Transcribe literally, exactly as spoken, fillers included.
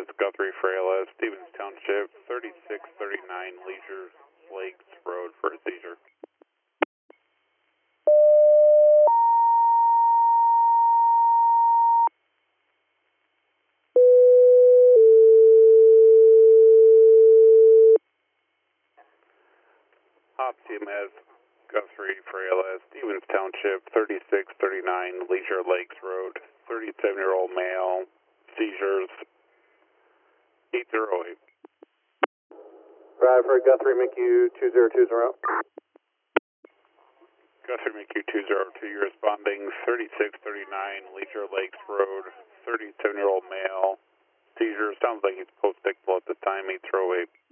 as Guthrie for A L S, Stevens Township, thirty-six thirty-nine Leisure Lakes Road for a seizure. Hop C M S, Guthrie for A L S, Stevens Township, thirty-six thirty-nine Leisure Lakes Road, thirty-seven-year-old male, seizures, eight zero eight. Drive for Guthrie, M Q two zero two zero. Guthrie M Q two zero two, you're responding, thirty-six thirty-nine Leisure Lakes Road, thirty-seven-year-old male, seizures, sounds like he's post-ictal at the time, eight zero eight.